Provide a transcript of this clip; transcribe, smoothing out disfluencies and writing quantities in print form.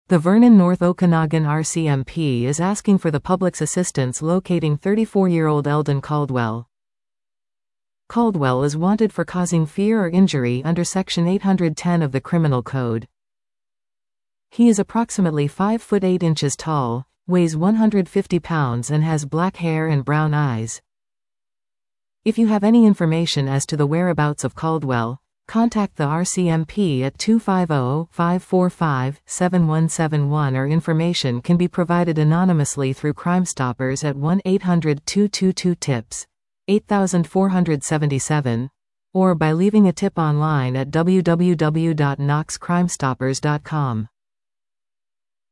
The Vernon North Okanagan RCMP is asking for the public's assistance locating 34-year-old Eldon Caldwell. Caldwell is wanted for causing fear or injury under Section 810 of the Criminal Code. He is approximately 5 foot 8 inches tall, weighs 150 pounds and has black hair and brown eyes. If you have any information as to the whereabouts of Caldwell, contact the RCMP at 250-545-7171 or information can be provided anonymously through Crime Stoppers at 1-800-222-TIPS, 8477, or by leaving a tip online at www.knoxcrimestoppers.com.